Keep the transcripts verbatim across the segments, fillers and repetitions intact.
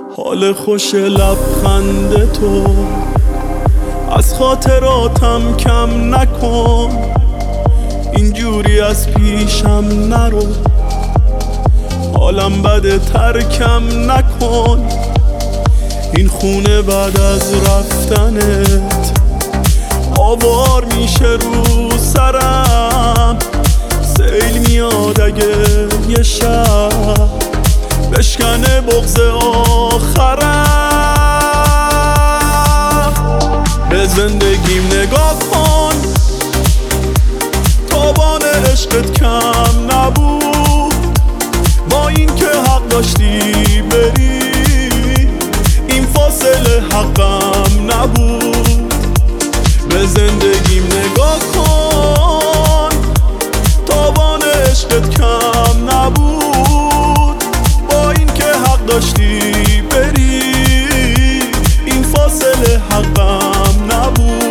حال خوش لبخند تو از خاطراتم کم نکن، اینجوری از پیشم نرو، حالم بده ترکم نکن. این خونه بعد از رفتنت آوار میشه رو سرم، سیل میاد اگه یه شب بشکنه بغض آخرم. به زندگیم نگاه کن، تابان عشقت کم نبود، با این که حق داشتی بری این فاصله حقم نبود. به زندگیم نگاه کن، تابان عشقت کم نبود، با این که حق داشتی بری این فاصله حقم نبود.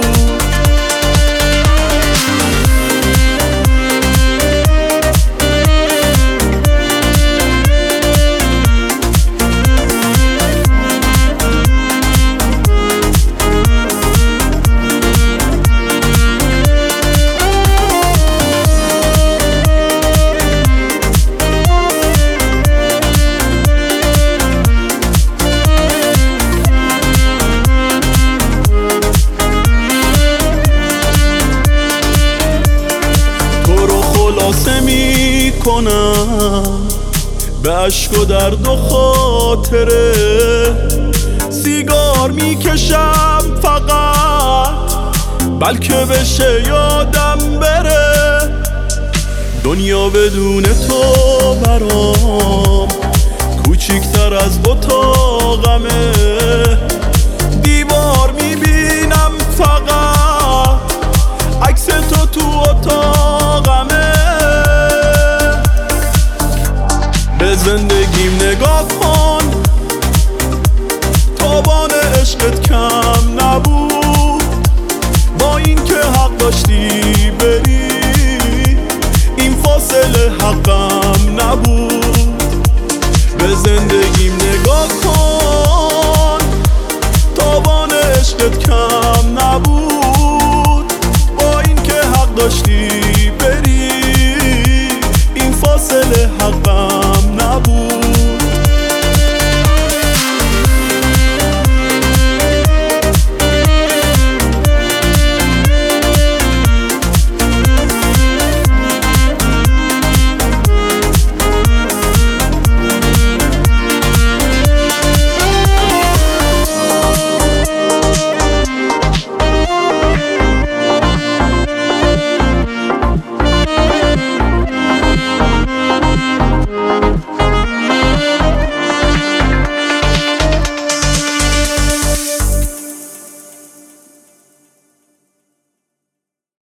خلاصه می کنم به عشق و درد و خاطره، سیگار می کشم فقط بلکه بشه یادم بره. دنیا بدون تو برام کوچیکتر از اتاقمه، دیوار می بینم فقط عکس تو تو اتاقمه. به زندگیم نگاه کن، تابان عشقت کم نبود، با این که حق داشتی بری این فاصله حقم نبود. به زندگی